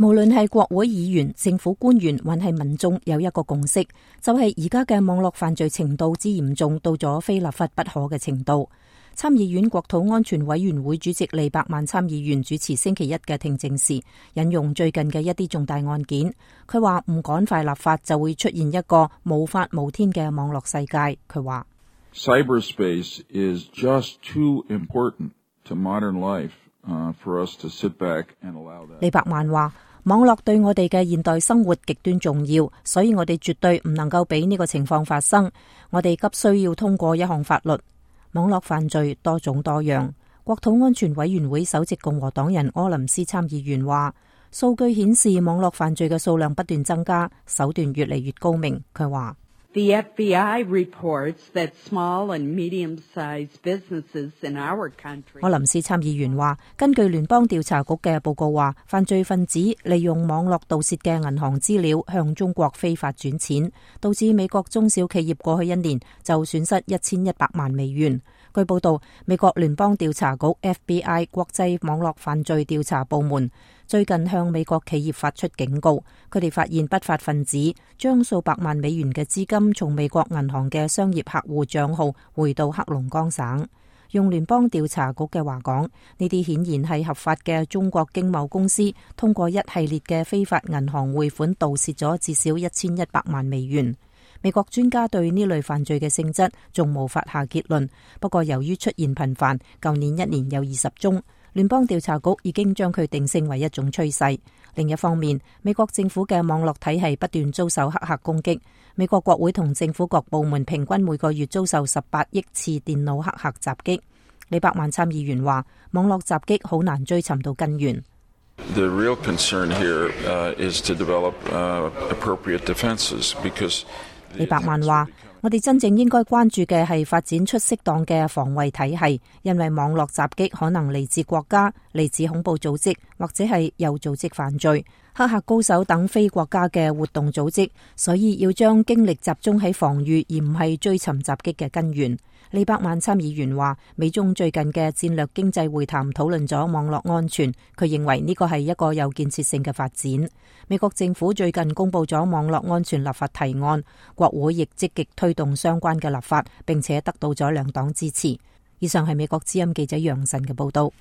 無論係國會議員、政府官員，還係民眾，有一個共識，就係而家嘅網絡犯罪程度之嚴重，到咗非立法不可嘅程度。參議院國土安全委員會主席利伯曼參議員主持星期一嘅聽證時，引用最近嘅一啲重大案件，佢話唔趕快立法就會出現一個無法無天嘅網絡世界。佢話 Cyberspace is just too important to modern life for us to sit back and allow that. 利伯曼話網絡對我哋嘅現代生活極端重要，所以我哋絕對唔能夠俾呢個情況發生。我哋急需要通過一項法律。網絡犯罪多種多樣，國土安全委員會首席共和黨人柯林斯參議員話，數據顯示網絡犯罪嘅數量不斷增加，手段越嚟越高明。佢話 The FBI reports that small and medium-sized businesses in our country. 柯林斯參議員話，根據聯邦調查局嘅報告話，犯罪分子利用網絡盜竊嘅銀行資料向中國非法轉錢，導致美國中小企業過去一年就損失1100萬美元。據報道，美國聯邦調查局 FBI 國際網絡犯罪調查部門最近向美國企業發出警告，佢哋發現不法分子將數百萬美元嘅資金從美國銀行嘅商業客戶賬號匯到黑龍江省。用聯邦調查局嘅話講，呢啲顯然係合法嘅中國經貿公司通過一系列嘅非法銀行匯款盜竊咗至少1100萬美元。美國專家對呢類犯罪嘅性質仲無法下結論，不過由於出現頻繁，舊年一年有20宗，聯邦調查局已經將佢定性為一種趨勢。另一方面，美國政府嘅網絡體系不斷遭受黑客攻擊，美國國會同政府各部門平均每個月遭受18億次電腦黑客襲擊。利伯曼參議員話，網絡襲擊好難追尋到根源。 The real concern here is to develop appropriate defenses because 利伯曼話，我哋真正應該關注嘅係發展出適當嘅防衛體系，因為網絡襲擊可能嚟自國家、嚟自恐怖組織或者係有組織犯罪、黑客高手等非國家嘅活動組織，所以要將精力集中喺防禦，而唔係追尋襲擊嘅根源。利伯曼參議員話，美中最近嘅戰略經濟會談討論咗網絡安全，佢認為呢個係一個有建設性嘅發展。美國政府最近公布咗網絡安全立法提案，國會亦積極推動相關嘅立法，並且得到咗兩黨支持。以上係美國之音記者楊晨嘅報道。